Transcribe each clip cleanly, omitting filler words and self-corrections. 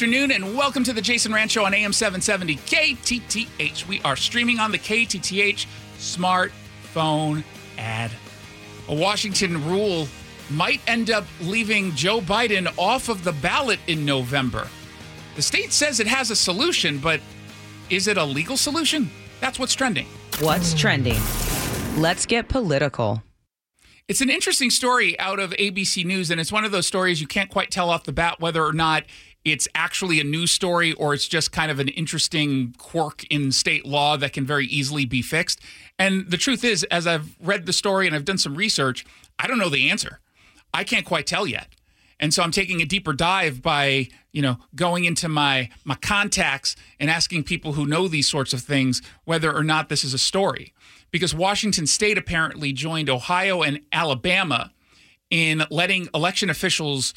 afternoon, and welcome to the Jason Rant Show on AM 770 KTTH. We are streaming on the KTTH smartphone ad. A Washington rule might end up leaving Joe Biden off of the ballot in November. The state says it has a solution, but is it a legal solution? That's what's trending. What's trending? Let's get political. It's an interesting story out of ABC News, and it's one of those stories you can't quite tell off the bat whether or not it's actually a news story or it's just kind of an interesting quirk in state law that can very easily be fixed. And the truth is, as I've read the story and I've done some research, I don't know the answer. I can't quite tell yet. And so I'm taking a deeper dive by, going into my contacts and asking people who know these sorts of things whether or not this is a story. Because Washington State apparently joined Ohio and Alabama in letting election officials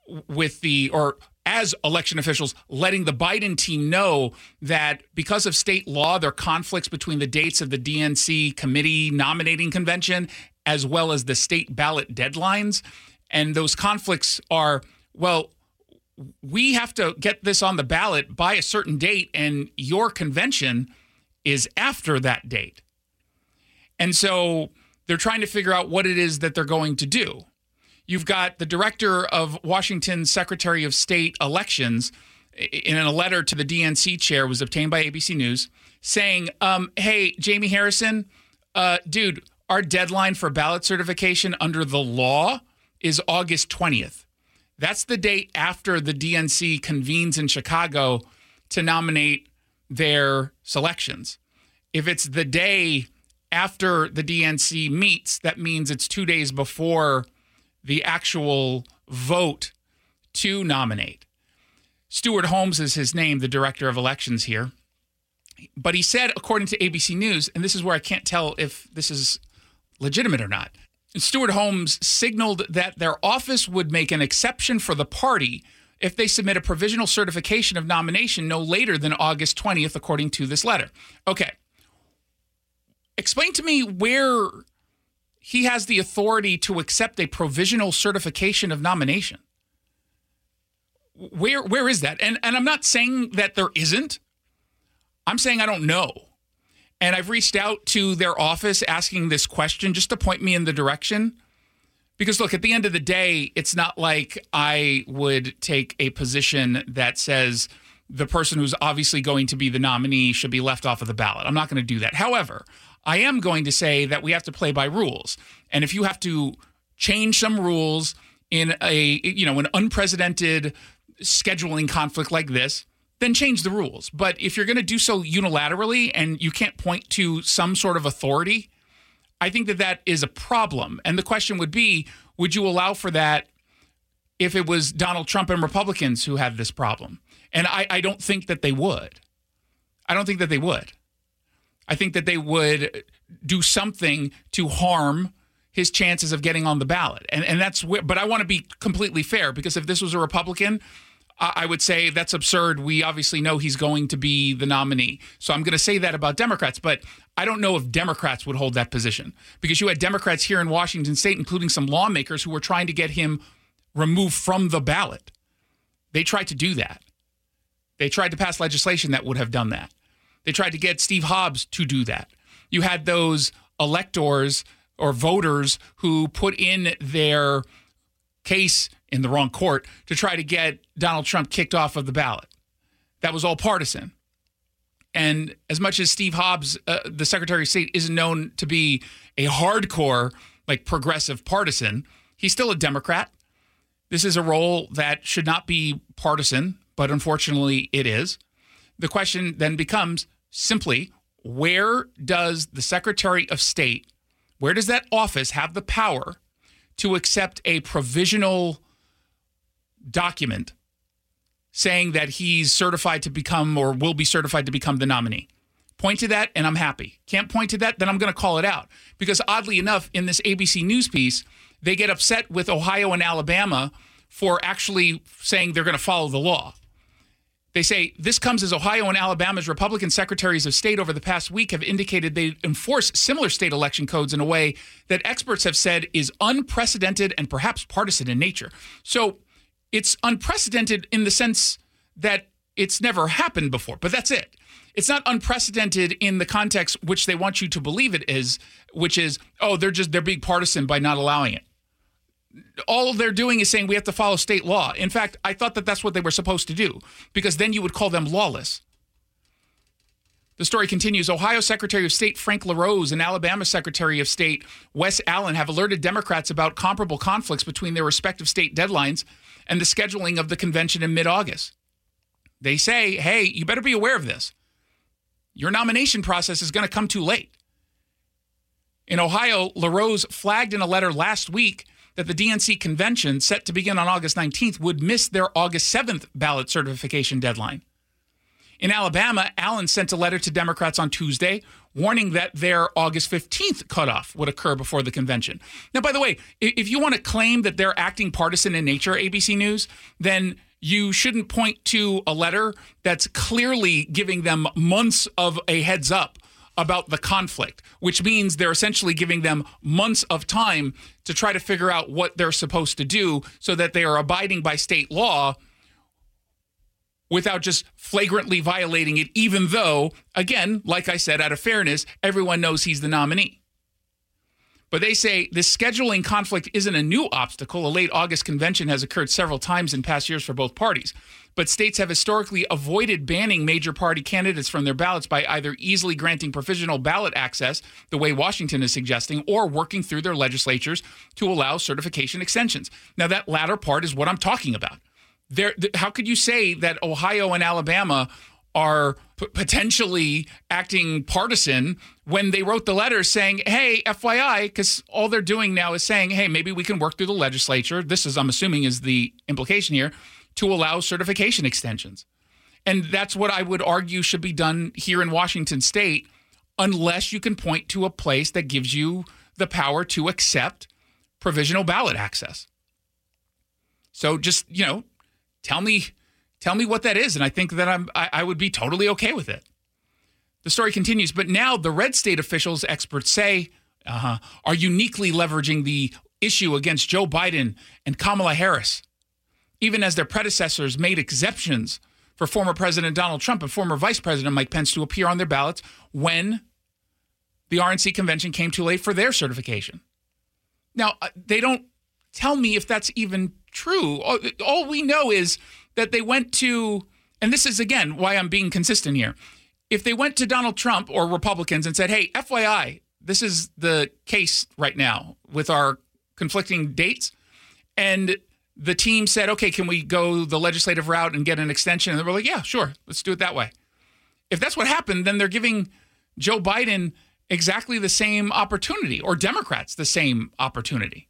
as election officials, letting the Biden team know that because of state law, there are conflicts between the dates of the DNC committee nominating convention as well as the state ballot deadlines. And those conflicts are, we have to get this on the ballot by a certain date, and your convention is after that date. And so they're trying to figure out what it is that they're going to do. You've got the director of Washington's Secretary of State Elections in a letter to the DNC chair, was obtained by ABC News, saying, hey, Jamie Harrison, dude, our deadline for ballot certification under the law is August 20th. That's the date after the DNC convenes in Chicago to nominate their selections. If it's the day after the DNC meets, that means it's 2 days before the actual vote to nominate. Stuart Holmes is his name, the director of elections here. But he said, according to ABC News, and this is where I can't tell if this is legitimate or not, Stuart Holmes signaled that their office would make an exception for the party if they submit a provisional certification of nomination no later than August 20th, according to this letter. Okay. Explain to me where he has the authority to accept a provisional certification of nomination. Where is that? And I'm not saying that there isn't. I'm saying I don't know. And I've reached out to their office asking this question just to point me in the direction. Because, look, at the end of the day, it's not like I would take a position that says the person who's obviously going to be the nominee should be left off of the ballot. I'm not going to do that. However, I am going to say that we have to play by rules. And if you have to change some rules in an unprecedented scheduling conflict like this, then change the rules. But if you're going to do so unilaterally and you can't point to some sort of authority, I think that is a problem. And the question would be, would you allow for that if it was Donald Trump and Republicans who had this problem? And I don't think that they would. I don't think that they would. I think that they would do something to harm his chances of getting on the ballot. And that's where, but I want to be completely fair, because if this was a Republican, I would say that's absurd. We obviously know he's going to be the nominee. So I'm going to say that about Democrats, but I don't know if Democrats would hold that position, because you had Democrats here in Washington State, including some lawmakers who were trying to get him removed from the ballot. They tried to do that. They tried to pass legislation that would have done that. They tried to get Steve Hobbs to do that. You had those electors or voters who put in their case in the wrong court to try to get Donald Trump kicked off of the ballot. That was all partisan. And as much as Steve Hobbs, the Secretary of State, isn't known to be a hardcore, progressive partisan, he's still a Democrat. This is a role that should not be partisan, but unfortunately it is. The question then becomes simply, where does the Secretary of State, where does that office have the power to accept a provisional document saying that he's certified to become or will be certified to become the nominee? Point to that and I'm happy. Can't point to that, then I'm going to call it out. Because oddly enough, in this ABC News piece, they get upset with Ohio and Alabama for actually saying they're going to follow the law. They say, this comes as Ohio and Alabama's Republican secretaries of state over the past week have indicated they enforce similar state election codes in a way that experts have said is unprecedented and perhaps partisan in nature. So it's unprecedented in the sense that it's never happened before, but that's it. It's not unprecedented in the context which they want you to believe it is, which is, oh, they're being partisan by not allowing it. All they're doing is saying we have to follow state law. In fact, I thought that that's what they were supposed to do, because then you would call them lawless. The story continues. Ohio Secretary of State Frank LaRose and Alabama Secretary of State Wes Allen have alerted Democrats about comparable conflicts between their respective state deadlines and the scheduling of the convention in mid-August. They say, hey, you better be aware of this. Your nomination process is going to come too late. In Ohio, LaRose flagged in a letter last week that the DNC convention, set to begin on August 19th, would miss their August 7th ballot certification deadline. In Alabama, Allen sent a letter to Democrats on Tuesday warning that their August 15th cutoff would occur before the convention. Now, by the way, if you want to claim that they're acting partisan in nature, ABC News, then you shouldn't point to a letter that's clearly giving them months of a heads up about the conflict, which means they're essentially giving them months of time to try to figure out what they're supposed to do so that they are abiding by state law without just flagrantly violating it, even though, again, like I said, out of fairness, everyone knows he's the nominee. But they say this scheduling conflict isn't a new obstacle. A late August convention has occurred several times in past years for both parties. But states have historically avoided banning major party candidates from their ballots by either easily granting provisional ballot access, the way Washington is suggesting, or working through their legislatures to allow certification extensions. Now, that latter part is what I'm talking about. How could you say that Ohio and Alabama are potentially acting partisan when they wrote the letter saying, hey, FYI, because all they're doing now is saying, hey, maybe we can work through the legislature. This is, I'm assuming, is the implication here, to allow certification extensions. And that's what I would argue should be done here in Washington state, unless you can point to a place that gives you the power to accept provisional ballot access. So just, tell me what that is, and I think that I would be totally okay with it. The story continues, but now the red state officials, experts say, are uniquely leveraging the issue against Joe Biden and Kamala Harris, even as their predecessors made exceptions for former President Donald Trump and former Vice President Mike Pence to appear on their ballots when the RNC convention came too late for their certification. Now, they don't tell me if that's even true. All we know is that they went to, and this is, again, why I'm being consistent here. If they went to Donald Trump or Republicans and said, hey, FYI, this is the case right now with our conflicting dates, and the team said, okay, can we go the legislative route and get an extension? And they were like, yeah, sure, let's do it that way. If that's what happened, then they're giving Joe Biden exactly the same opportunity, or Democrats the same opportunity.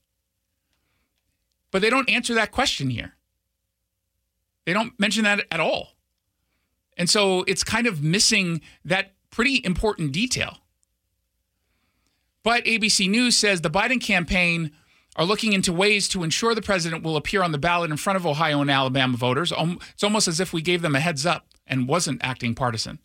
But they don't answer that question here. They don't mention that at all. And so it's kind of missing that pretty important detail. But ABC News says the Biden campaign are looking into ways to ensure the president will appear on the ballot in front of Ohio and Alabama voters. It's almost as if we gave them a heads up and wasn't acting partisan.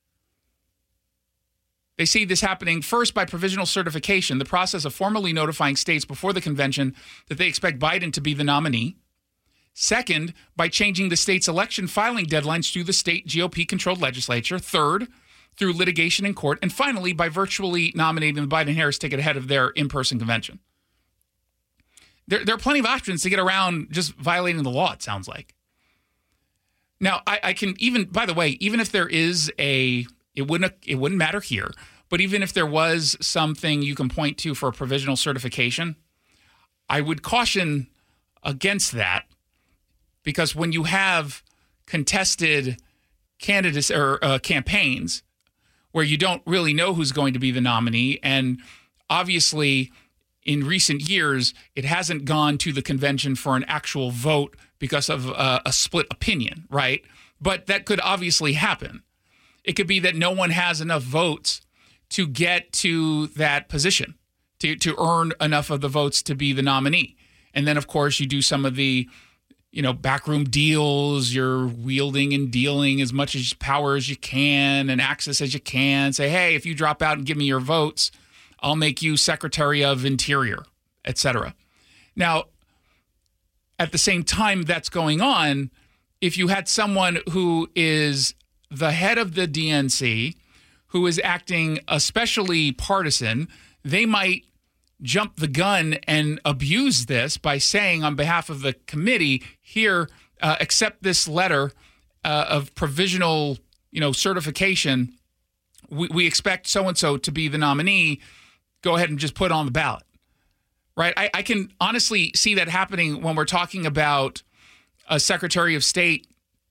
They see this happening first by provisional certification, the process of formally notifying states before the convention that they expect Biden to be the nominee. Second, by changing the state's election filing deadlines through the state GOP-controlled legislature. Third, through litigation in court. And finally, by virtually nominating the Biden-Harris ticket ahead of their in-person convention. There are plenty of options to get around just violating the law, it sounds like. Now, I can even, by the way, even if there is it wouldn't matter here, but even if there was something you can point to for a provisional certification, I would caution against that, because when you have contested candidates or campaigns where you don't really know who's going to be the nominee, and obviously in recent years, it hasn't gone to the convention for an actual vote because of a split opinion, right? But that could obviously happen. It could be that no one has enough votes to get to that position, to earn enough of the votes to be the nominee. And then, of course, you do some of the backroom deals. You're wielding and dealing as much power as you can and access as you can. Say, hey, if you drop out and give me your votes, I'll make you Secretary of Interior, etc. Now, at the same time that's going on, if you had someone who is the head of the DNC, who is acting especially partisan, they might jump the gun and abuse this by saying on behalf of the committee, here, accept this letter of provisional, certification. We expect so-and-so to be the nominee. Go ahead and just put it on the ballot, right? I can honestly see that happening when we're talking about a Secretary of State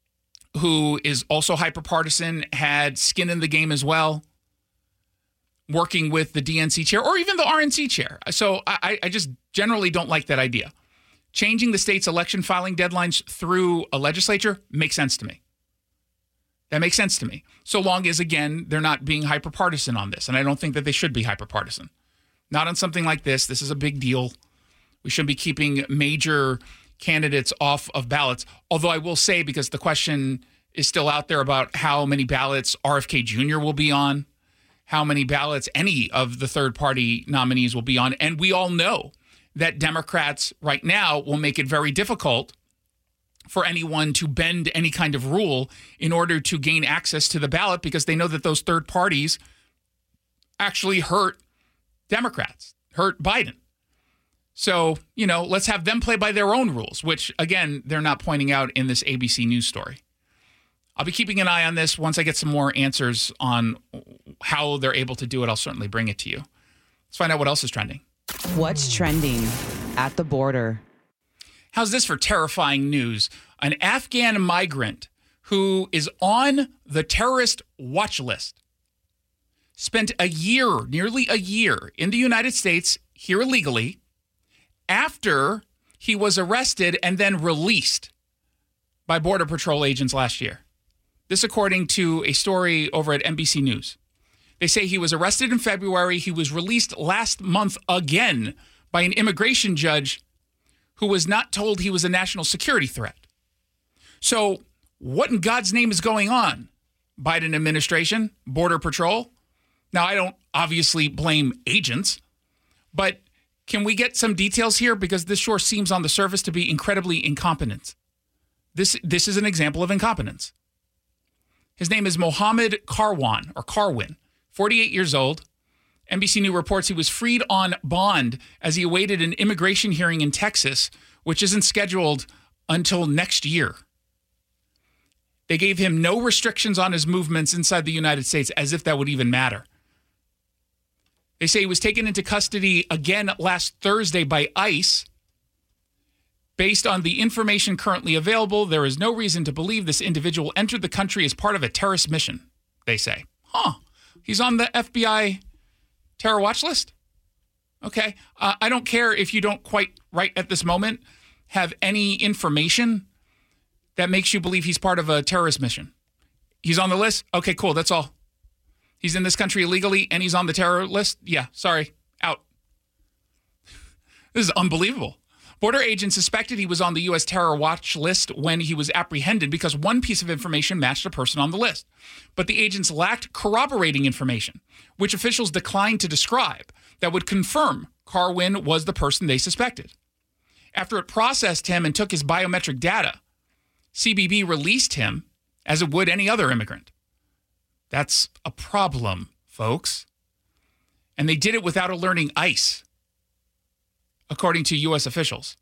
who is also hyper-partisan, had skin in the game as well, working with the DNC chair or even the RNC chair. So I just generally don't like that idea. Changing the state's election filing deadlines through a legislature makes sense to me. That makes sense to me. So long as, again, they're not being hyper-partisan on this. And I don't think that they should be hyper-partisan. Not on something like this. This is a big deal. We shouldn't be keeping major candidates off of ballots. Although I will say, because the question is still out there about how many ballots RFK Jr. will be on, how many ballots any of the third-party nominees will be on. And we all know that Democrats right now will make it very difficult for anyone to bend any kind of rule in order to gain access to the ballot, because they know that those third parties actually hurt Democrats, hurt Biden. So, let's have them play by their own rules, which, again, they're not pointing out in this ABC News story. I'll be keeping an eye on this. Once I get some more answers on how they're able to do it, I'll certainly bring it to you. Let's find out what else is trending. What's trending at the border? How's this for terrifying news? An Afghan migrant who is on the terrorist watch list spent nearly a year in the United States here illegally after he was arrested and then released by Border Patrol agents last year. This according to a story over at NBC News. They say he was arrested in February. He was released last month again by an immigration judge who was not told he was a national security threat. So what in God's name is going on? Biden administration, Border Patrol? Now, I don't obviously blame agents, but can we get some details here? Because this sure seems on the surface to be incredibly incompetent. This is an example of incompetence. His name is Mohammed Karwan, 48 years old. NBC News reports he was freed on bond as he awaited an immigration hearing in Texas, which isn't scheduled until next year. They gave him no restrictions on his movements inside the United States, as if that would even matter. They say he was taken into custody again last Thursday by ICE. Based on the information currently available, there is no reason to believe this individual entered the country as part of a terrorist mission, they say. He's on the FBI terror watch list? Okay. I don't care if you don't quite right at this moment have any information that makes you believe he's part of a terrorist mission. He's on the list? Okay, cool. That's all. He's in this country illegally and he's on the terror list? Yeah, sorry. Out. This is unbelievable. Border agents suspected he was on the U.S. terror watch list when he was apprehended because one piece of information matched a person on the list. But the agents lacked corroborating information, which officials declined to describe, that would confirm Karwan was the person they suspected. After it processed him and took his biometric data, CBP released him as it would any other immigrant. That's a problem, folks. And they did it without alerting ICE, according to U.S. officials.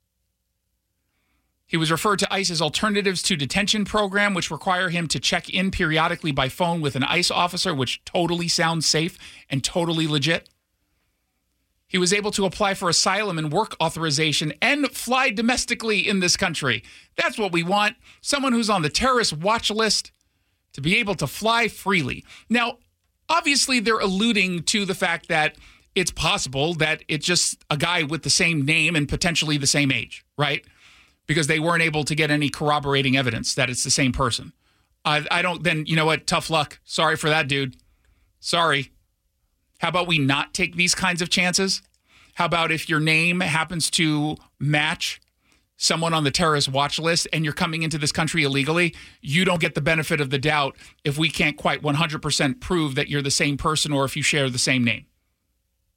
He was referred to ICE's Alternatives to Detention program, which require him to check in periodically by phone with an ICE officer, which totally sounds safe and totally legit. He was able to apply for asylum and work authorization and fly domestically in this country. That's what we want. Someone who's on the terrorist watch list to be able to fly freely. Now, obviously, they're alluding to the fact that it's possible that it's just a guy with the same name and potentially the same age, right? Because they weren't able to get any corroborating evidence that it's the same person. I don't, then, you know what? Tough luck. Sorry for that, dude. Sorry. How about we not take these kinds of chances? How about if your name happens to match someone on the terrorist watch list and you're coming into this country illegally, you don't get the benefit of the doubt if we can't quite 100% prove that you're the same person or if you share the same name.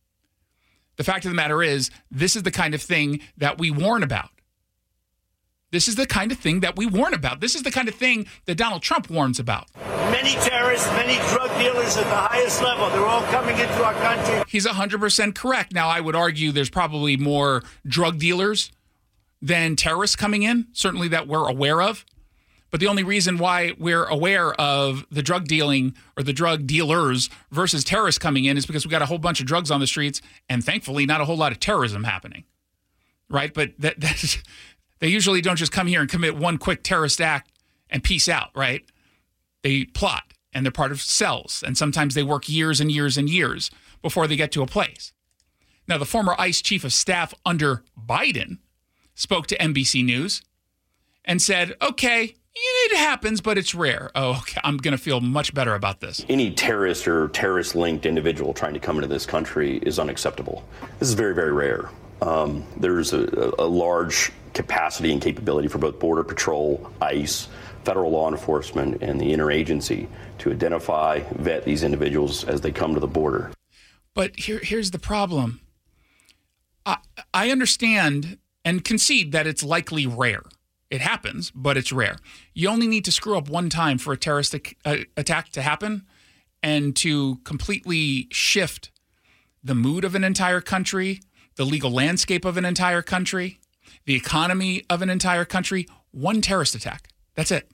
The fact of the matter is, this is the kind of thing that we warn about. This is the kind of thing that we warn about. This is the kind of thing that Donald Trump warns about. Many terrorists, many drug dealers at the highest level, they're all coming into our country. He's 100% correct. Now, I would argue there's probably more drug dealers than terrorists coming in, certainly that we're aware of. But the only reason why we're aware of the drug dealing or the drug dealers versus terrorists coming in is because we got a whole bunch of drugs on the streets and thankfully not a whole lot of terrorism happening, right? But they usually don't just come here and commit one quick terrorist act and peace out, right? They plot and they're part of cells. And sometimes they work years and years and years before they get to a place. Now, the former ICE chief of staff under Biden spoke to NBC News and said, okay, it happens, but it's rare. Oh, okay. I'm going to feel much better about this. Any terrorist or terrorist-linked individual trying to come into this country is unacceptable. This is very, very rare. There's a large capacity and capability for both Border Patrol, ICE, federal law enforcement, and the interagency to identify, vet these individuals as they come to the border. But here's the problem. I understand and concede that it's likely rare. It happens, but it's rare. You only need to screw up one time for a terrorist attack to happen and to completely shift the mood of an entire country, the legal landscape of an entire country, the economy of an entire country. One terrorist attack. That's it.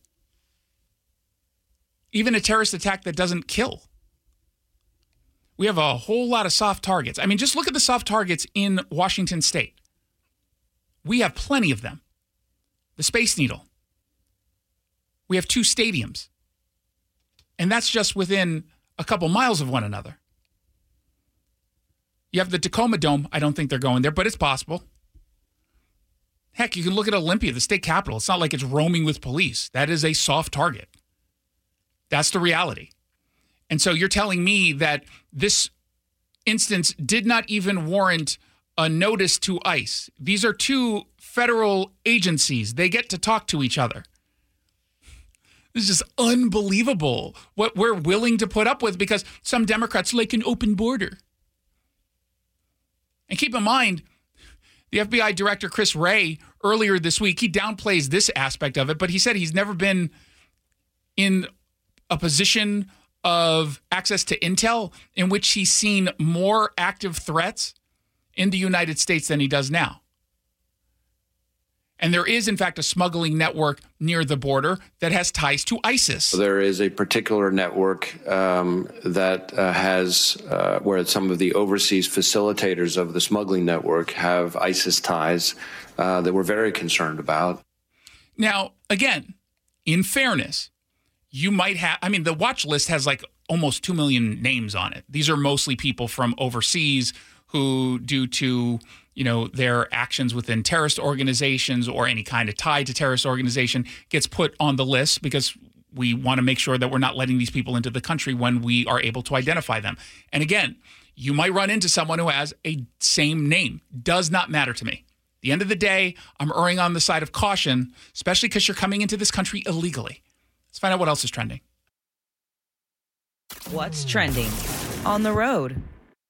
Even a terrorist attack that doesn't kill. We have a whole lot of soft targets. I mean, just look at the soft targets in Washington State. We have plenty of them. The Space Needle. We have 2 stadiums. And that's just within a couple miles of one another. You have the Tacoma Dome. I don't think they're going there, but it's possible. Heck, you can look at Olympia, the state capitol. It's not like it's roaming with police. That is a soft target. That's the reality. And so you're telling me that this instance did not even warrant a notice to ICE. These are 2 federal agencies. They get to talk to each other. This is just unbelievable what we're willing to put up with because some Democrats like an open border. And keep in mind, the FBI Director Chris Wray, earlier this week, he downplays this aspect of it, but he said he's never been in a position of access to intel in which he's seen more active threats in the United States than he does now. And there is, in fact, a smuggling network near the border that has ties to ISIS. There is a particular network that has where some of the overseas facilitators of the smuggling network have ISIS ties that we're very concerned about. Now, again, in fairness, you might have, I mean, the watch list has like almost 2 million names on it. These are mostly people from overseas who, due to, you know, their actions within terrorist organizations or any kind of tie to terrorist organization, gets put on the list because we want to make sure that we're not letting these people into the country when we are able to identify them. And again, you might run into someone who has a same name. Does not matter to me. At the end of the day, I'm erring on the side of caution, especially because you're coming into this country illegally. Let's find out what else is trending. What's trending on the road?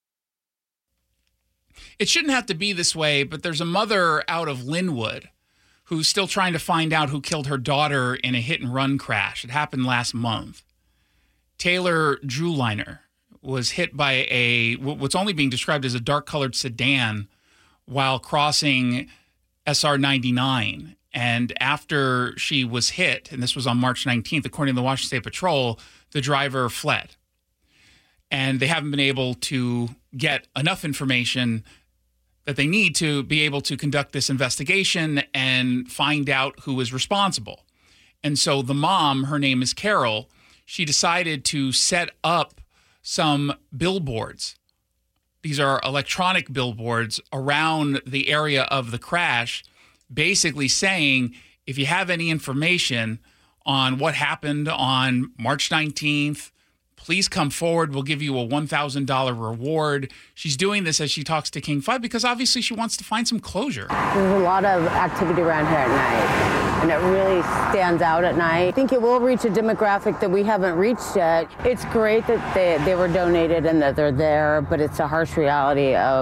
It shouldn't have to be this way, but there's a mother out of Linwood who's still trying to find out who killed her daughter in a hit-and-run crash. It happened last month. Taylor Drewliner was hit by what's only being described as a dark-colored sedan while crossing SR 99. And after she was hit, and this was on March 19th, according to the Washington State Patrol, the driver fled. And they haven't been able to get enough information that they need to be able to conduct this investigation and find out who is responsible. And so the mom, her name is Carol, she decided to set up some billboards. These are electronic billboards around the area of the crash, basically saying, if you have any information on what happened on March 19th, please come forward. We'll give you a $1,000 reward. She's doing this as she talks to King 5 because obviously she wants to find some closure. There's a lot of activity around here at night, and it really stands out at night. I think it will reach a demographic that we haven't reached yet. It's great that they were donated and that they're there, but it's a harsh reality of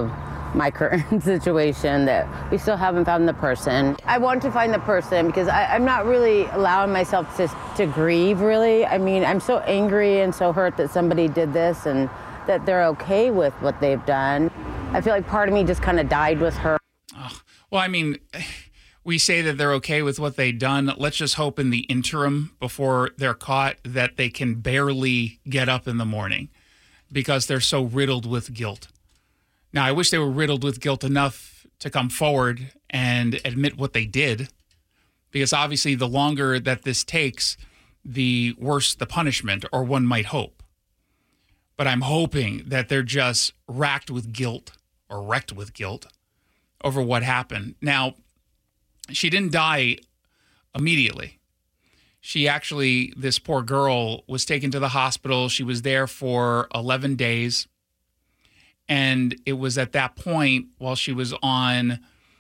my current situation, that we still haven't found the person. I want to find the person because I'm not really allowing myself to grieve, really. I mean, I'm so angry and so hurt that somebody did this and that they're okay with what they've done. I feel like part of me just kind of died with her. Oh, well, I mean, we say that they're okay with what they've done. Let's just hope in the interim before they're caught that they can barely get up in the morning because they're so riddled with guilt. Now, I wish they were riddled with guilt enough to come forward and admit what they did, because obviously the longer that this takes, the worse the punishment, or one might hope. But I'm hoping that they're just racked with guilt or wrecked with guilt over what happened. Now, she didn't die immediately. She actually, this poor girl, was taken to the hospital. She was there for 11 days. And it was at that point, while she was on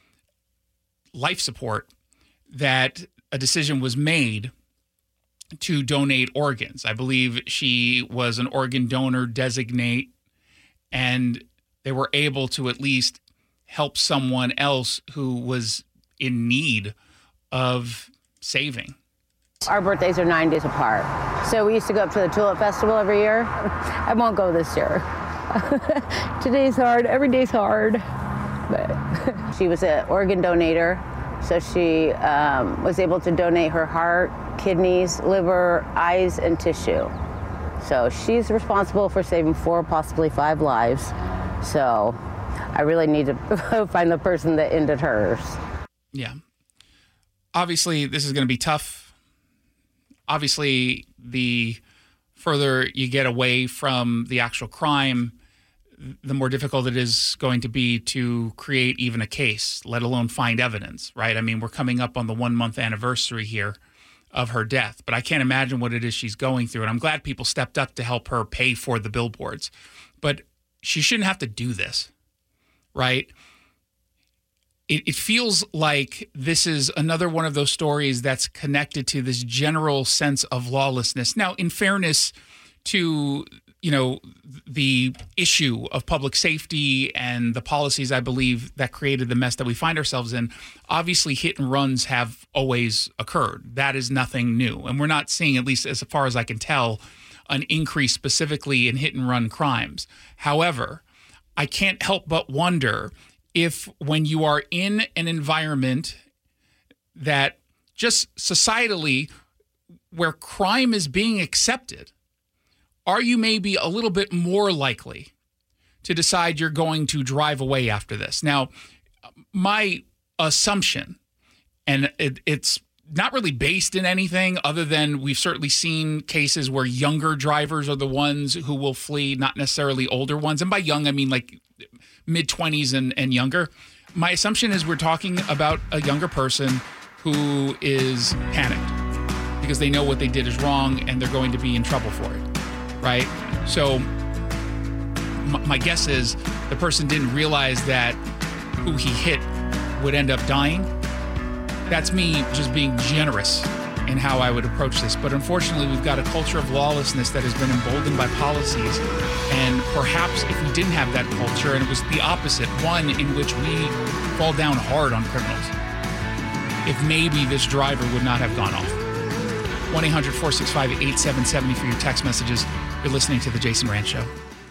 life support, that a decision was made to donate organs. I believe she was an organ donor designate, and they were able to at least help someone else who was in need of saving. Our birthdays are 9 days apart. So we used to go up to the Tulip Festival every year. I won't go this year. Today's hard, every day's hard. But she was an organ donator, so she was able to donate her heart, kidneys, liver, eyes, and tissue. So she's responsible for saving 4, possibly 5 lives. So I really need to find the person that ended hers. Yeah. Obviously, this is going to be tough. Obviously, the further you get away from the actual crime, the more difficult it is going to be to create even a case, let alone find evidence, right? I mean, we're coming up on the 1-month anniversary here of her death, but I can't imagine what it is she's going through. And I'm glad people stepped up to help her pay for the billboards. But she shouldn't have to do this, right? It feels like this is another one of those stories that's connected to this general sense of lawlessness. Now, in fairness to, the issue of public safety and the policies, I believe, that created the mess that we find ourselves in, obviously hit and runs have always occurred. That is nothing new. And we're not seeing, at least as far as I can tell, an increase specifically in hit and run crimes. However, I can't help but wonder if when you are in an environment that just societally where crime is being accepted, are you maybe a little bit more likely to decide you're going to drive away after this? Now, my assumption, and it's not really based in anything other than we've certainly seen cases where younger drivers are the ones who will flee, not necessarily older ones. And by young, I mean like mid-20s and younger. My assumption is we're talking about a younger person who is panicked because they know what they did is wrong and they're going to be in trouble for it, right? So my guess is the person didn't realize that who he hit would end up dying. That's me just being generous in how I would approach this. But unfortunately, we've got a culture of lawlessness that has been emboldened by policies. And perhaps if we didn't have that culture and it was the opposite, one in which we fall down hard on criminals, if maybe this driver would not have gone off. 1-800-465-8770 for your text messages. You're listening to The Jason Rantz Show.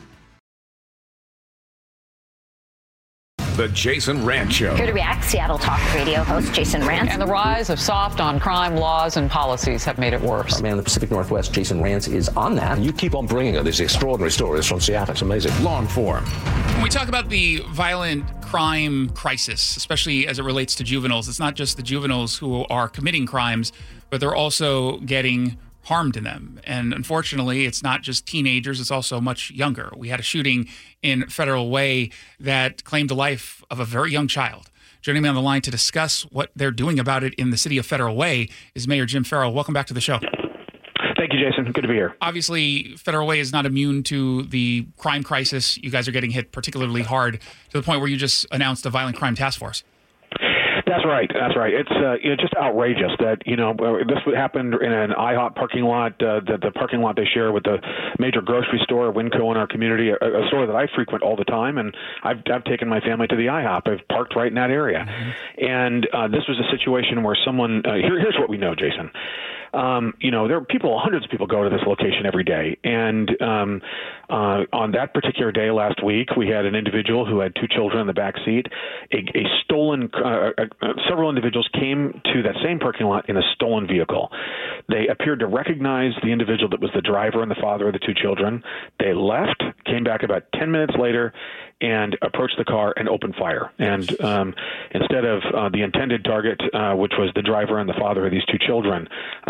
The Jason Rantz Show. Here to react, Seattle Talk Radio host Jason Rantz. And the rise of soft on crime laws and policies have made it worse. Our man in the Pacific Northwest, Jason Rantz, is on that. You keep on bringing her these extraordinary stories from Seattle. It's amazing. Long form. When we talk about the violent crime crisis, especially as it relates to juveniles, it's not just the juveniles who are committing crimes, but they're also getting harmed in them. And unfortunately, it's not just teenagers, it's also much younger. We had a shooting in Federal Way that claimed the life of a very young child. Joining me on the line to discuss what they're doing about it in the city of Federal Way is Mayor Jim Farrell. Welcome back to the show. Thank you, Jason. Good to be here. Obviously, Federal Way is not immune to the crime crisis. You guys are getting hit particularly hard to the point where you just announced a violent crime task force. That's right. It's just outrageous that this happened in an IHOP parking lot, the parking lot they share with the major grocery store, Winco, in our community, a store that I frequent all the time, and I've taken my family to the IHOP. I've parked right in that area, and this was a situation where someone. Here's what we know, Jason. There are hundreds of people go to this location every day. And on that particular day last week, we had an individual who had two children in the back seat. Several individuals came to that same parking lot in a stolen vehicle. They appeared to recognize the individual that was the driver and the father of the two children. They left, came back about 10 minutes later, and approached the car and opened fire. And instead of the intended target, which was the driver and the father of these two children,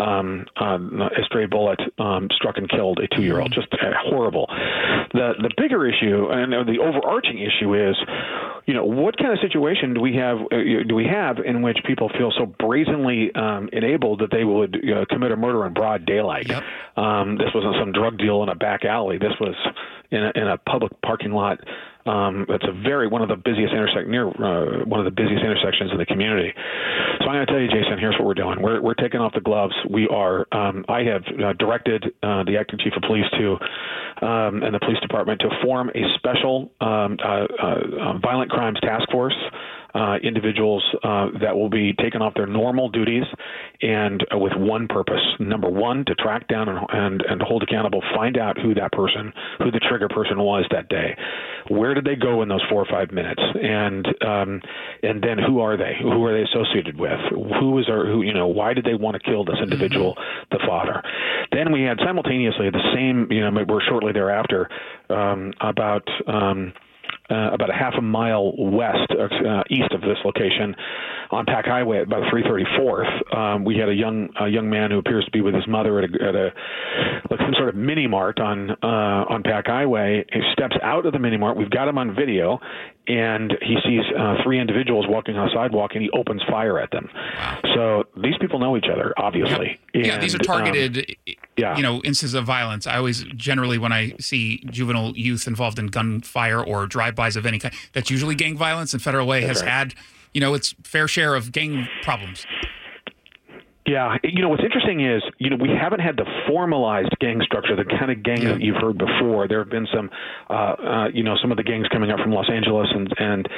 a stray bullet struck and killed a 2-year-old. Just horrible. The bigger issue, and the overarching issue, is, what kind of situation do we have in which people feel so brazenly enabled that they would commit a murder in broad daylight? Yep. This wasn't some drug deal in a back alley. This was in a public parking lot. That's one of the busiest intersections in the community. So I'm going to tell you, Jason, here's what we're doing. We're taking off the gloves. We are. I have directed the acting chief of police and the police department to form a special violent crimes task force. Individuals that will be taken off their normal duties and with one purpose. Number one, to track down and hold accountable, find out who the trigger person was that day. Where did they go in those 4 or 5 minutes? And then who are they? Who are they associated with? Why did they want to kill this individual, the father? Then we had simultaneously the same, we're shortly thereafter, about a half a mile east of this location on Pack Highway at about 334th. We had a young man who appears to be with his mother at some sort of mini mart on Pack Highway. He steps out of the mini mart. We've got him on video, and he sees 3 individuals walking on a sidewalk, and he opens fire at them. Wow. So these people know each other, obviously. Yep. Yeah, these are targeted, instances of violence. I always, generally, when I see juvenile youth involved in gunfire or drive-bys of any kind, that's usually gang violence, and Federal Way has had, its fair share of gang problems. Yeah, what's interesting is, we haven't had the formalized gang structure, the kind of gang that you've heard before. There have been some, some of the gangs coming up from Los Angeles, and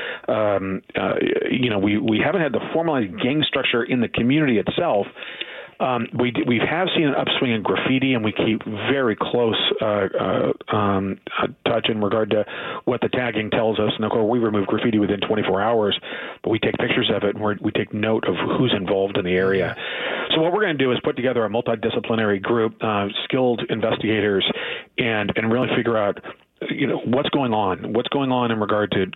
we haven't had the formalized gang structure in the community itself. We have seen an upswing in graffiti, and we keep very close touch in regard to what the tagging tells us. And of course, we remove graffiti within 24 hours, but we take pictures of it, and we take note of who's involved in the area. So what we're going to do is put together a multidisciplinary group, skilled investigators, and really figure out what's going on in regard to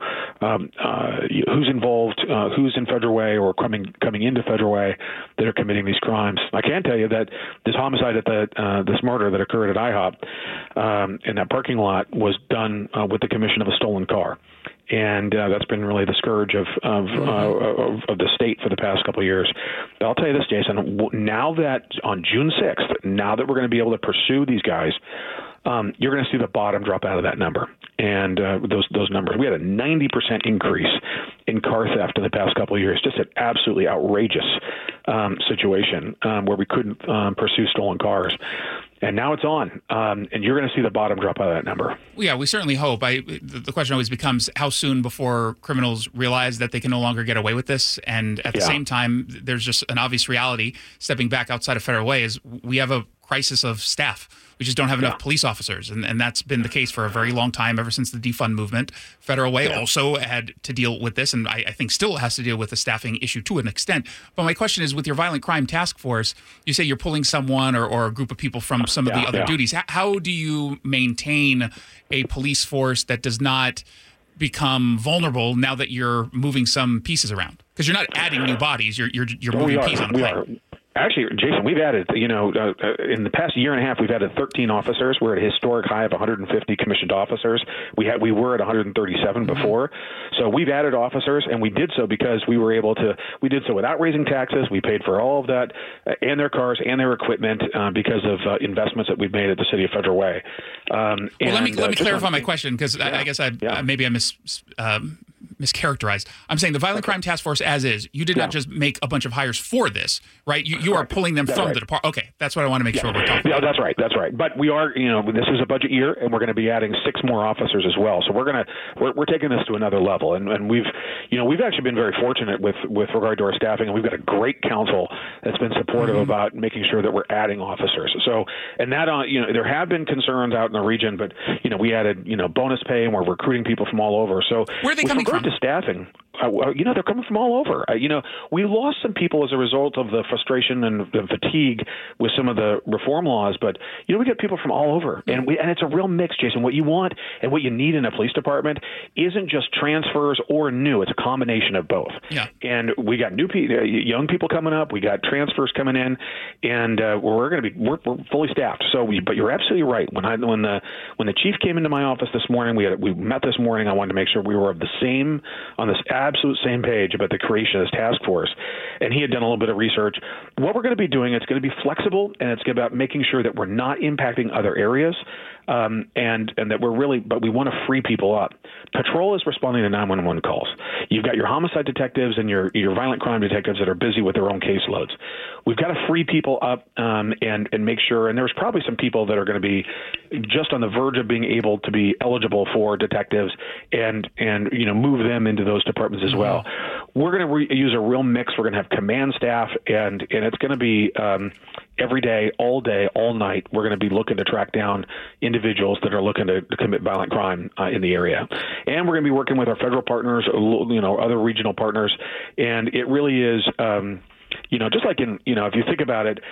who's involved, who's in Federal Way or coming into Federal Way that are committing these crimes. I can tell you that this homicide this murder that occurred at IHOP in that parking lot was done with the commission of a stolen car. And that's been really the scourge of the state for the past couple of years. But I'll tell you this, Jason, now that on June 6th, now that we're going to be able to pursue these guys, you're going to see the bottom drop out of that number. And those numbers, we had a 90% increase in car theft in the past couple of years, just an absolutely outrageous situation where we couldn't pursue stolen cars. And now it's on, and you're going to see the bottom drop out of that number. Well, yeah, we certainly hope. The question always becomes how soon before criminals realize that they can no longer get away with this. And at the same time, there's just an obvious reality, stepping back outside of Federal Way, is we have a crisis of staff. We just don't have enough police officers, and that's been the case for a very long time, ever since the defund movement. Federal Way also had to deal with this, and I think still has to deal with the staffing issue to an extent. But my question is, with your violent crime task force, you say you're pulling someone or a group of people from some of the other duties. How do you maintain a police force that does not become vulnerable now that you're moving some pieces around? Because you're not adding new bodies, you're moving pieces on a plane. Actually, Jason, we've added, in the past year and a half, we've added 13 officers. We're at a historic high of 150 commissioned officers. We were at 137 before. So we've added officers, and we did so because we did so without raising taxes. We paid for all of that and their cars and their equipment because of investments that we've made at the City of Federal Way. Let me clarify my question, because I guess maybe I mischaracterized. I'm saying the Violent Crime Task Force as is. You did not just make a bunch of hires for this, right? You are pulling them from the department. Okay, that's what I want to make sure we're talking about. That's right. That's right. But we are, this is a budget year, and we're going to be adding 6 more officers as well. So we're taking this to another level, and we've actually been very fortunate with regard to our staffing, and we've got a great council that's been supportive about making sure that we're adding officers. So, and that there have been concerns out in the region, but we added bonus pay, and we're recruiting people from all over. So where are they coming from? To staffing, they're coming from all over. We lost some people as a result of the frustration and the fatigue with some of the reform laws, but we get people from all over, and it's a real mix, Jason. What you want and what you need in a police department isn't just transfers or new; it's a combination of both. Yeah. And we got young people coming up, we got transfers coming in, and we're fully staffed. So but you're absolutely right. When the chief came into my office this morning, we met this morning. I wanted to make sure we were on this absolute same page about the creation of this task force. And he had done a little bit of research. What we're going to be doing, it's going to be flexible, and it's about making sure that we're not impacting other areas, and that but we want to free people up. Patrol is responding to 911 calls. You've got your homicide detectives and your violent crime detectives that are busy with their own caseloads. We've got to free people up and make sure, and there's probably some people that are going to be just on the verge of being able to be eligible for detectives and move them into those departments as well. We're going to use a real mix. We're going to have command staff, and it's going to be every day, all night. We're going to be looking to track down individuals that are looking to commit violent crime in the area. And we're going to be working with our federal partners, other regional partners. And it really is, just like if you think about it,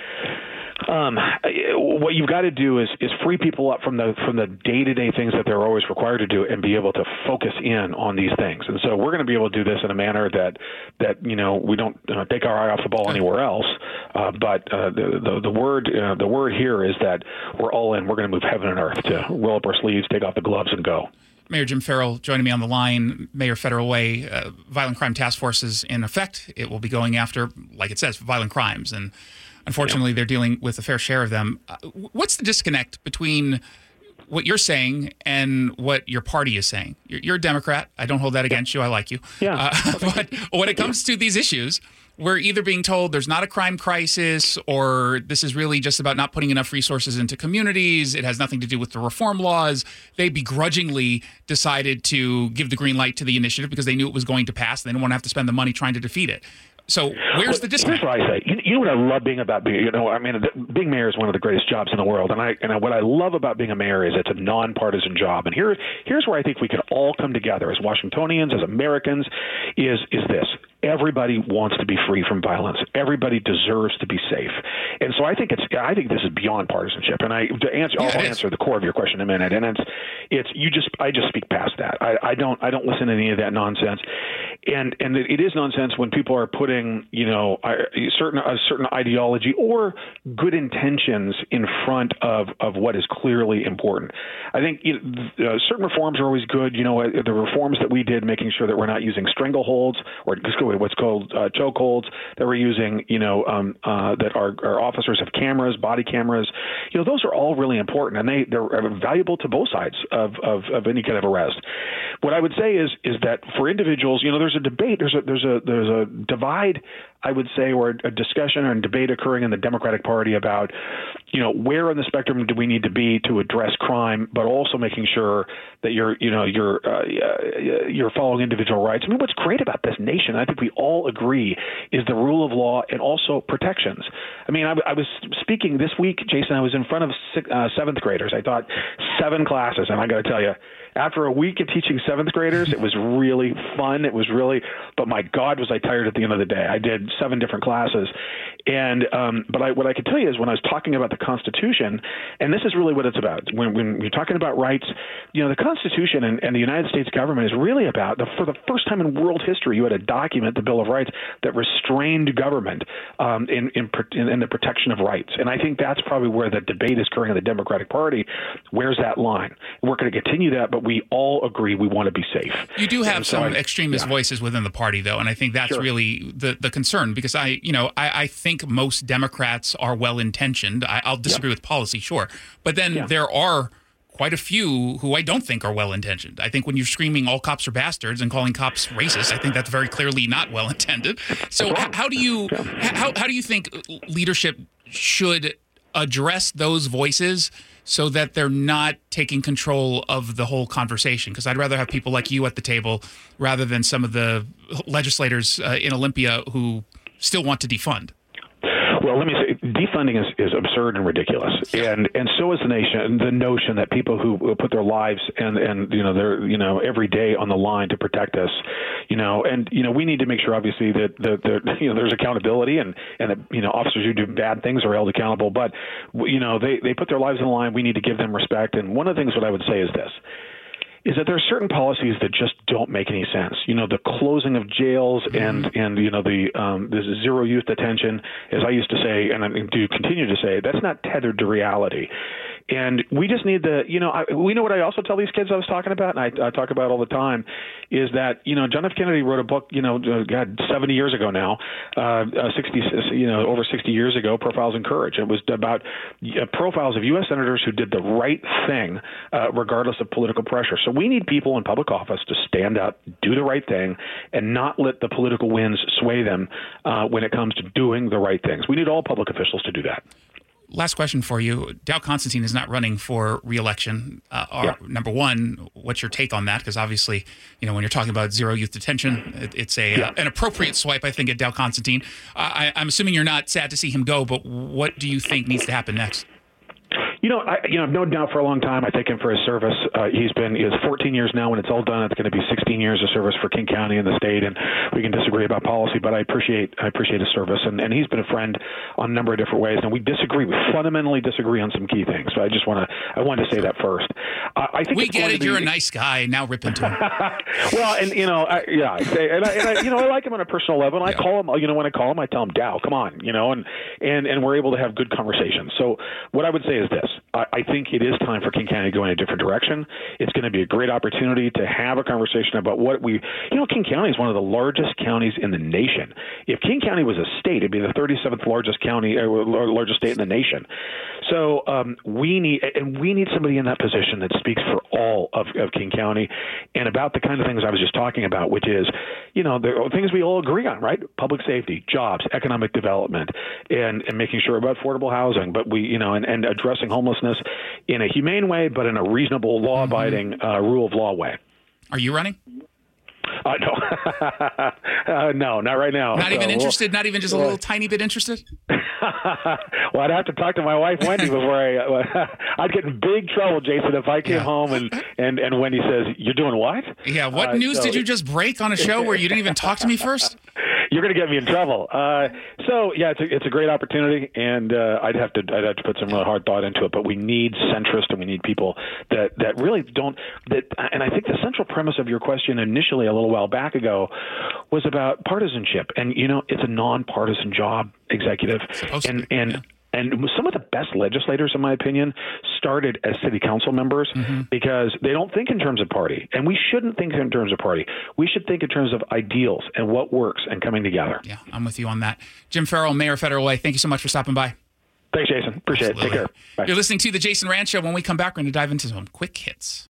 what you've got to do is free people up from the day-to-day things that they're always required to do and be able to focus in on these things. And so we're going to be able to do this in a manner that we don't take our eye off the ball anywhere else. But the word here is that we're all in. We're going to move heaven and earth to roll up our sleeves, take off the gloves, and go. Mayor Jim Farrell joining me on the line. Mayor Federal Way, Violent Crime Task Force is in effect. It will be going after, like it says, violent crimes. And unfortunately, they're dealing with a fair share of them. What's the disconnect between what you're saying and what your party is saying? You're a Democrat. I don't hold that against you. I like you. Yeah. But when it comes to these issues, we're either being told there's not a crime crisis, or this is really just about not putting enough resources into communities. It has nothing to do with the reform laws. They begrudgingly decided to give the green light to the initiative because they knew it was going to pass. They didn't want to have to spend the money trying to defeat it. So where's the disconnect? Here's what I say. You know what I love being about being, being mayor is one of the greatest jobs in the world. And what I love about being a mayor is it's a nonpartisan job. And here's where I think we can all come together as Washingtonians, as Americans, is this. Everybody wants to be free from violence. Everybody deserves to be safe. And so I think this is beyond partisanship. And I'll answer the core of your question in a minute. And I just speak past that. I don't listen to any of that nonsense. And it is nonsense when people are putting, a certain ideology or good intentions in front of what is clearly important. I think certain reforms are always good. The reforms that we did, making sure that we're not using strangleholds or what's called chokeholds, that we're using, that our officers have cameras, body cameras. Those are all really important, and they're valuable to both sides of any kind of arrest. What I would say is that for individuals, there's a debate, there's a divide, I would say, or a discussion or a debate occurring in the Democratic Party about, where on the spectrum do we need to be to address crime, but also making sure that you're following individual rights. I mean, what's great about this nation, I think we all agree, is the rule of law and also protections. I mean, I was speaking this week, Jason, I was in front of seventh graders. I taught 7 classes, and I got to tell you, after a week of teaching 7th graders, it was really fun. But my God, was I tired at the end of the day. I did 7 different classes. And what I can tell you is when I was talking about the Constitution, and this is really what it's about. When you're talking about rights, the Constitution and the United States government is really about, for the first time in world history, you had a document, the Bill of Rights, that restrained government in the protection of rights. And I think that's probably where the debate is occurring in the Democratic Party. Where's that line? We're going to continue that, but we all agree we want to be safe. You do have some extremist voices within the party, though, and I think that's really the concern, because I think most Democrats are well-intentioned. I'll disagree with policy, sure, but then there are quite a few who I don't think are well-intentioned. I think when you're screaming all cops are bastards and calling cops racist, I think that's very clearly not well-intended. So how do you think leadership should address those voices so that they're not taking control of the whole conversation? Because I'd rather have people like you at the table rather than some of the legislators in Olympia who still want to defund. Well, let me say, defunding is absurd and ridiculous, and so is the notion that people who put their lives and their every day on the line to protect us, we need to make sure obviously that there's accountability and that officers who do bad things are held accountable. But they put their lives on the line. We need to give them respect. And one of the things what I would say is this. Is that there are certain policies that just don't make any sense. The closing of jails and the zero youth detention, as I used to say, and I do continue to say, that's not tethered to reality. And we just need we know what I also tell these kids I was talking about, and I talk about all the time, is that, John F. Kennedy wrote a book, 70 years ago now, over 60 years ago, Profiles in Courage. It was about profiles of U.S. senators who did the right thing, regardless of political pressure. So we need people in public office to stand up, do the right thing, and not let the political winds sway them when it comes to doing the right things. We need all public officials to do that. Last question for you. Dow Constantine is not running for re-election. Number one, what's your take on that? Because obviously, when you're talking about zero youth detention, it's an appropriate swipe, I think, at Dow Constantine. I'm assuming you're not sad to see him go, but what do you think needs to happen next? I've known Dow for a long time. I thank him for his service. He has 14 years now. When it's all done, it's going to be 16 years of service for King County and the state. And we can disagree about policy, but I appreciate his service. And he's been a friend on a number of different ways. And we fundamentally disagree on some key things. So I wanted to say that first. I think we get it. You're a nice guy. Now rip into him. Well, I like him on a personal level. And I call him. When I call him, I tell him, Dow, come on. And we're able to have good conversations. So what I would say is this. I think it is time for King County to go in a different direction. It's going to be a great opportunity to have a conversation about what King County is one of the largest counties in the nation. If King County was a state, it'd be the 37th largest county, largest state in the nation. So we need somebody in that position that speaks for all of King County and about the kind of things I was just talking about, which is, the things we all agree on, right? Public safety, jobs, economic development, and making sure about affordable housing, but and addressing homelessness in a humane way, but in a reasonable, law-abiding, rule of law way. Are you running? No. No, not right now. Not even interested? Not even just a little tiny bit interested? Well, I'd have to talk to my wife, Wendy, before I'd get in big trouble, Jason, if I came home and Wendy says, "You're doing what?" Yeah, what news did you just break on a show where you didn't even talk to me first? You're going to get me in trouble. It's a great opportunity, and I'd have to put some real hard thought into it. But we need centrists, and we need people that really don't. And I think the central premise of your question initially, a little while back ago, was about partisanship. And it's a nonpartisan job, executive, and some of the best legislators, in my opinion, started as city council members because they don't think in terms of party. And we shouldn't think in terms of party. We should think in terms of ideals and what works and coming together. Yeah, I'm with you on that. Jim Farrell, Mayor Federal Way, thank you so much for stopping by. Thanks, Jason. Appreciate it. Take care. Bye. You're listening to The Jason Rantz Show. When we come back, we're going to dive into some quick hits.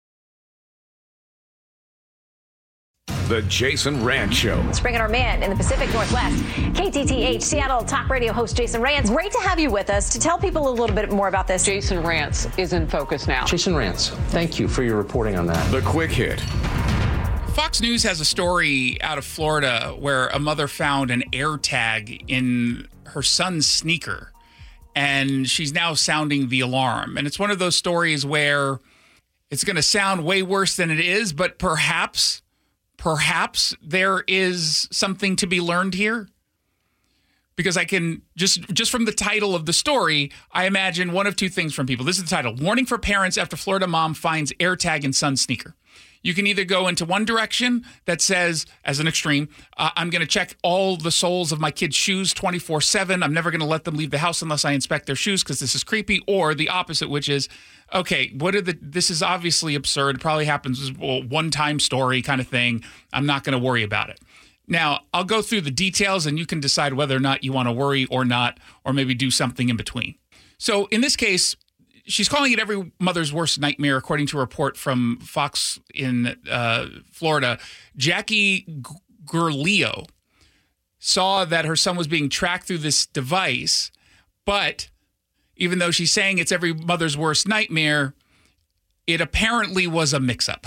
The Jason Rantz Show. Let's bring in our man in the Pacific Northwest, KTTH Seattle talk radio host Jason Rantz. Great to have you with us to tell people a little bit more about this. Jason Rantz is in focus now. Jason Rantz, thank you for your reporting on that. The quick hit. Fox News has a story out of Florida where a mother found an AirTag in her son's sneaker, and she's now sounding the alarm. And it's one of those stories where it's going to sound way worse than it is, but perhaps there is something to be learned here. Because I can, just from the title of the story, I imagine one of two things from people. This is the title: Warning for Parents After Florida Mom Finds AirTag in Son's Sneaker. You can either go into one direction that says, as an extreme, I'm going to check all the soles of my kids' shoes 24/7. I'm never going to let them leave the house unless I inspect their shoes because this is creepy. Or the opposite, which is, okay, this is obviously absurd. It probably happens as a one-time story kind of thing. I'm not going to worry about it. Now, I'll go through the details and you can decide whether or not you want to worry or not, or maybe do something in between. So in this case, she's calling it every mother's worst nightmare, according to a report from Fox in Florida. Jackie Gurleo saw that her son was being tracked through this device, but even though she's saying it's every mother's worst nightmare, it apparently was a mix-up.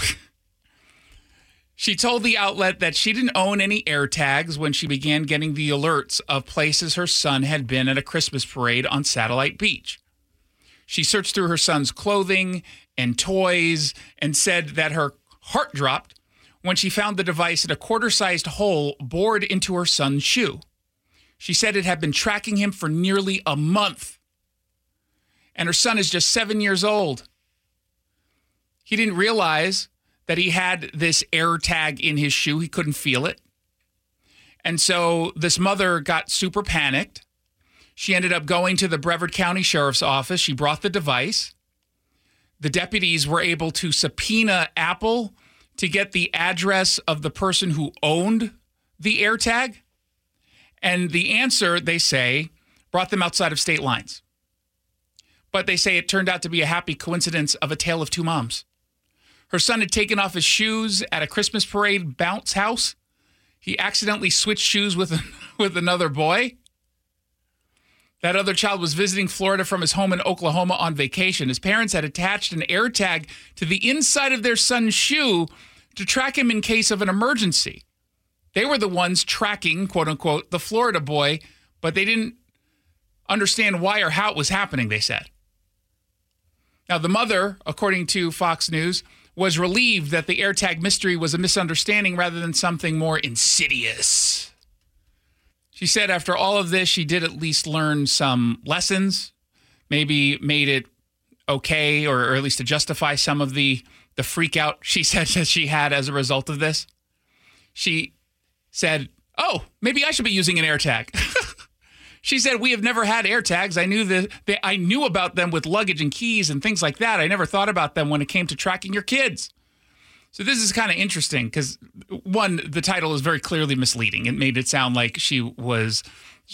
She told the outlet that she didn't own any AirTags when she began getting the alerts of places her son had been at a Christmas parade on Satellite Beach. She searched through her son's clothing and toys and said that her heart dropped when she found the device in a quarter-sized hole bored into her son's shoe. She said it had been tracking him for nearly a month. And her son is just 7 years old. He didn't realize that he had this AirTag in his shoe. He couldn't feel it. And so this mother got super panicked. She ended up going to the Brevard County Sheriff's Office. She brought the device. The deputies were able to subpoena Apple to get the address of the person who owned the AirTag. And the answer, they say, brought them outside of state lines. But they say it turned out to be a happy coincidence of a tale of two moms. Her son had taken off his shoes at a Christmas parade bounce house. He accidentally switched shoes with another boy. That other child was visiting Florida from his home in Oklahoma on vacation. His parents had attached an AirTag to the inside of their son's shoe to track him in case of an emergency. They were the ones tracking, quote unquote, the Florida boy, but they didn't understand why or how it was happening, they said. Now, the mother, according to Fox News, was relieved that the AirTag mystery was a misunderstanding rather than something more insidious. She said after all of this, she did at least learn some lessons, maybe made it okay, or at least to justify some of the freak out she said that she had as a result of this. She said, oh, maybe I should be using an AirTag. She said, we have never had AirTags. I knew about them with luggage and keys and things like that. I never thought about them when it came to tracking your kids. So this is kind of interesting because, one, the title is very clearly misleading. It made it sound like she's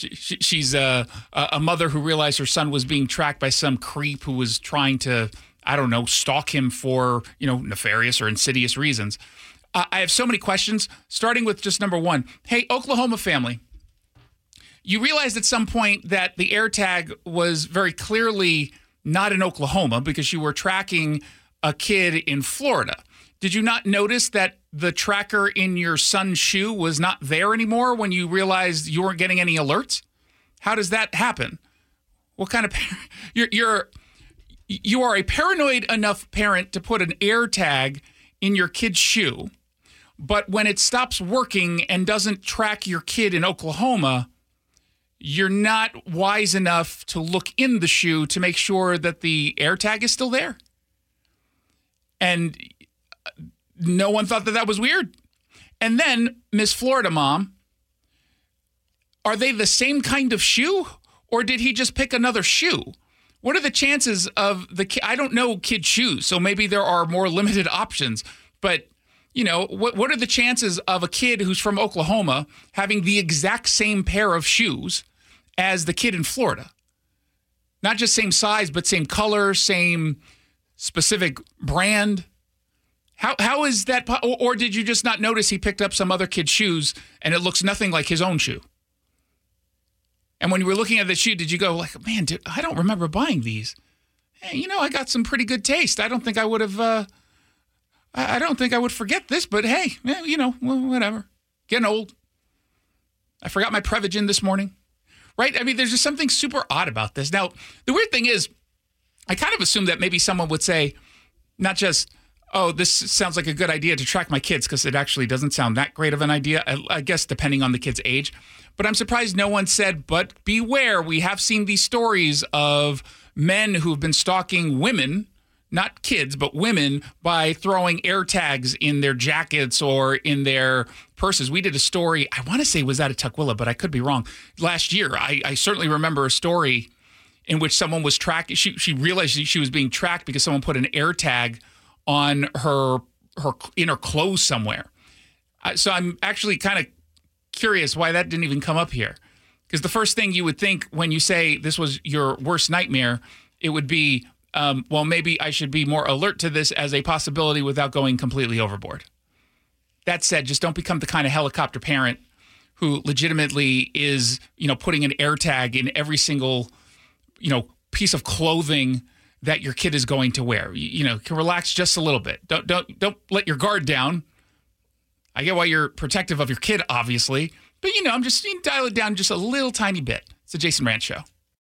a mother who realized her son was being tracked by some creep who was trying to, I don't know, stalk him for, nefarious or insidious reasons. I have so many questions, starting with just number one. Hey, Oklahoma family. You realized at some point that the AirTag was very clearly not in Oklahoma because you were tracking a kid in Florida. Did you not notice that the tracker in your son's shoe was not there anymore when you realized you weren't getting any alerts? How does that happen? What kind of you are a paranoid enough parent to put an AirTag in your kid's shoe, but when it stops working and doesn't track your kid in Oklahoma, you're not wise enough to look in the shoe to make sure that the AirTag is still there. And no one thought that was weird. And then, Miss Florida Mom, are they the same kind of shoe? Or did he just pick another shoe? What are the chances of the kid? I don't know kid shoes, so maybe there are more limited options. But, what are the chances of a kid who's from Oklahoma having the exact same pair of shoes as the kid in Florida? Not just same size, but same color, same specific brand. How is that? Or did you just not notice he picked up some other kid's shoes and it looks nothing like his own shoe? And when you were looking at the shoe, did you go like, man, dude, I don't remember buying these. Hey, I got some pretty good taste. I don't think I would have, I don't think I would forget this, but hey, whatever. Getting old. I forgot my Prevagen this morning. Right? I mean, there's just something super odd about this. Now, the weird thing is, I kind of assumed that maybe someone would say, not just, oh, this sounds like a good idea to track my kids, because it actually doesn't sound that great of an idea, I guess, depending on the kid's age. But I'm surprised no one said, but beware, we have seen these stories of men who've been stalking women, not kids, but women, by throwing AirTags in their jackets or in their purses. We did a story, I want to say it was out of Tukwila, but I could be wrong. Last year, I certainly remember a story in which someone was tracking. She realized she was being tracked because someone put an AirTag on her in her clothes somewhere. So I'm actually kind of curious why that didn't even come up here. Because the first thing you would think when you say this was your worst nightmare, it would be well, maybe I should be more alert to this as a possibility without going completely overboard. That said, just don't become the kind of helicopter parent who legitimately is, putting an AirTag in every single, piece of clothing that your kid is going to wear. Can relax just a little bit. Don't let your guard down. I get why you're protective of your kid, obviously, but I'm just dial it down just a little tiny bit. It's the Jason Rantz Show.